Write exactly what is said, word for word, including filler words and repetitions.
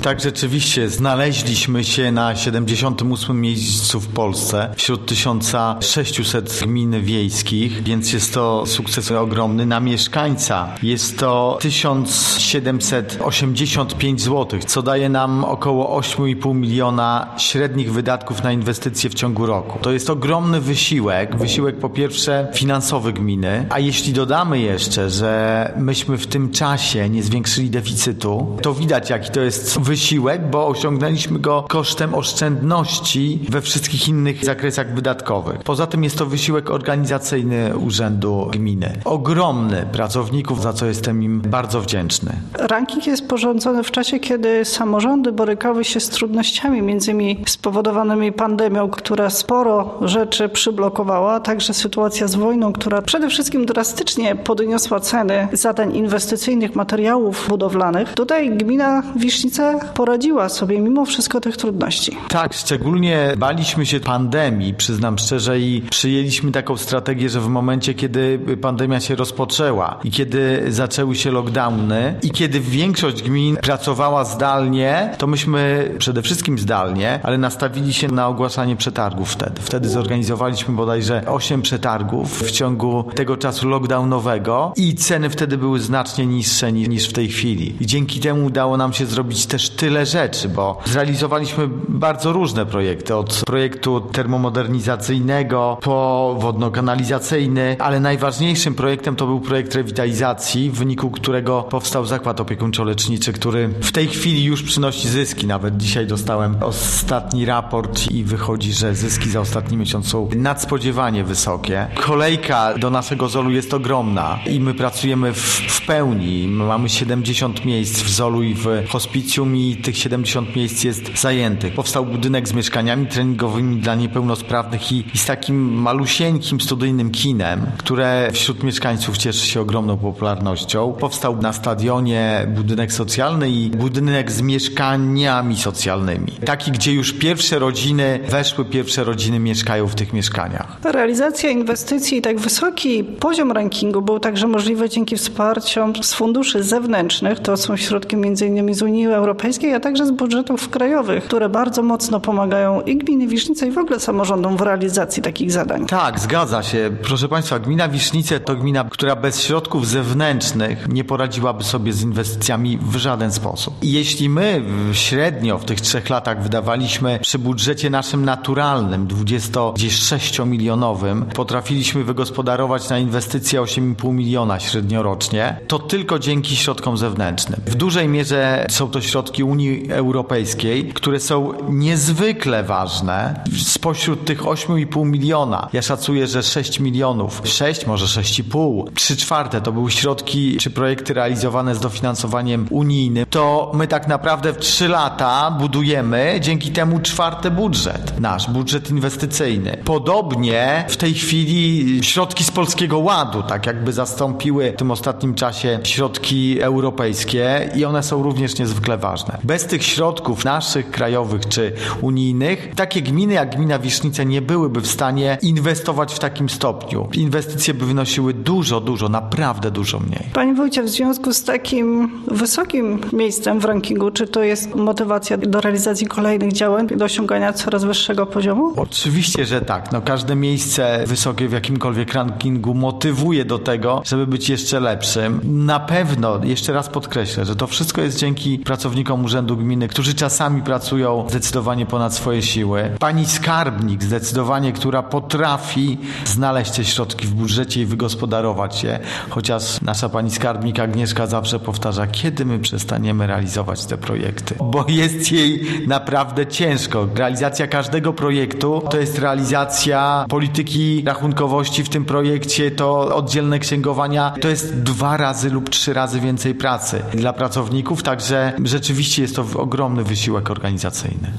Tak, rzeczywiście znaleźliśmy się na siedemdziesiątym ósmym miejscu w Polsce wśród tysiąc sześćset gmin wiejskich, więc jest to sukces ogromny. Na mieszkańca jest to tysiąc siedemset osiemdziesiąt pięć złotych, co daje nam około osiem i pół miliona średnich wydatków na inwestycje w ciągu roku. To jest ogromny wysiłek, wysiłek po pierwsze finansowy gminy, a jeśli dodamy jeszcze, że myśmy w tym czasie nie zwiększyli deficytu, to widać jaki to jest wysiłek, bo osiągnęliśmy go kosztem oszczędności we wszystkich innych zakresach wydatkowych. Poza tym jest to wysiłek organizacyjny Urzędu Gminy. Ogromny pracowników, za co jestem im bardzo wdzięczny. Ranking jest sporządzony w czasie, kiedy samorządy borykały się z trudnościami, między innymi spowodowanymi pandemią, która sporo rzeczy przyblokowała, a także sytuacja z wojną, która przede wszystkim drastycznie podniosła ceny zadań inwestycyjnych, materiałów budowlanych. Tutaj gmina Wisznice poradziła sobie mimo wszystko tych trudności. Tak, szczególnie baliśmy się pandemii, przyznam szczerze, i przyjęliśmy taką strategię, że w momencie, kiedy pandemia się rozpoczęła i kiedy zaczęły się lockdowny i kiedy większość gmin pracowała zdalnie, to myśmy przede wszystkim zdalnie, ale nastawili się na ogłaszanie przetargów wtedy. Wtedy zorganizowaliśmy bodajże osiem przetargów w ciągu tego czasu lockdownowego i ceny wtedy były znacznie niższe niż w tej chwili. I dzięki temu udało nam się zrobić też tyle rzeczy, bo zrealizowaliśmy bardzo różne projekty, od projektu termomodernizacyjnego po wodno-kanalizacyjny, ale najważniejszym projektem to był projekt rewitalizacji, w wyniku którego powstał zakład opiekuńczo-leczniczy, który w tej chwili już przynosi zyski. Nawet dzisiaj dostałem ostatni raport i wychodzi, że zyski za ostatni miesiąc są nadspodziewanie wysokie. Kolejka do naszego zolu jest ogromna i my pracujemy w, w pełni. Mamy siedemdziesiąt miejsc w zolu i w hospicjum i tych siedemdziesiąt miejsc jest zajętych. Powstał budynek z mieszkaniami treningowymi dla niepełnosprawnych i, i z takim malusieńkim studyjnym kinem, które wśród mieszkańców cieszy się ogromną popularnością. Powstał na stadionie budynek socjalny i budynek z mieszkaniami socjalnymi. Taki, gdzie już pierwsze rodziny weszły, pierwsze rodziny mieszkają w tych mieszkaniach. Realizacja inwestycji i tak wysoki poziom rankingu był także możliwy dzięki wsparciom z funduszy zewnętrznych. To są środki między innymi z Unii Europejskiej, a także z budżetów krajowych, które bardzo mocno pomagają i gminy Wisznice i w ogóle samorządom w realizacji takich zadań. Tak, zgadza się. Proszę Państwa, gmina Wisznice to gmina, która bez środków zewnętrznych nie poradziłaby sobie z inwestycjami w żaden sposób. I jeśli my średnio w tych trzech latach wydawaliśmy przy budżecie naszym naturalnym, dwudziestosześciomilionowym, potrafiliśmy wygospodarować na inwestycje osiem i pół miliona średnio rocznie, to tylko dzięki środkom zewnętrznym. W dużej mierze są to środki Unii Europejskiej, które są niezwykle ważne. Spośród tych osiem i pół miliona, ja szacuję, że sześć milionów, sześć, może sześć i pół, trzy czwarte to były środki czy projekty realizowane z dofinansowaniem unijnym, to my tak naprawdę w trzy lata budujemy dzięki temu czwarty budżet, nasz budżet inwestycyjny. Podobnie w tej chwili środki z Polskiego Ładu tak jakby zastąpiły w tym ostatnim czasie środki europejskie i one są również niezwykle ważne. Bez tych środków naszych krajowych czy unijnych, takie gminy jak gmina Wisznice nie byłyby w stanie inwestować w takim stopniu. Inwestycje by wynosiły dużo, dużo, naprawdę dużo mniej. Panie wójcie, w związku z takim wysokim miejscem w rankingu, czy to jest motywacja do realizacji kolejnych działań, do osiągania coraz wyższego poziomu? Oczywiście, że tak. No, każde miejsce wysokie w jakimkolwiek rankingu motywuje do tego, żeby być jeszcze lepszym. Na pewno, jeszcze raz podkreślę, że to wszystko jest dzięki pracownikom Urzędu Gminy, którzy czasami pracują zdecydowanie ponad swoje siły. Pani skarbnik zdecydowanie, która potrafi znaleźć te środki w budżecie i wygospodarować je, chociaż nasza pani skarbnik Agnieszka zawsze powtarza, kiedy my przestaniemy realizować te projekty, bo jest jej naprawdę ciężko. Realizacja każdego projektu to jest realizacja polityki rachunkowości w tym projekcie, to oddzielne księgowania, to jest dwa razy lub trzy razy więcej pracy dla pracowników, także rzeczywiście jest to ogromny wysiłek organizacyjny.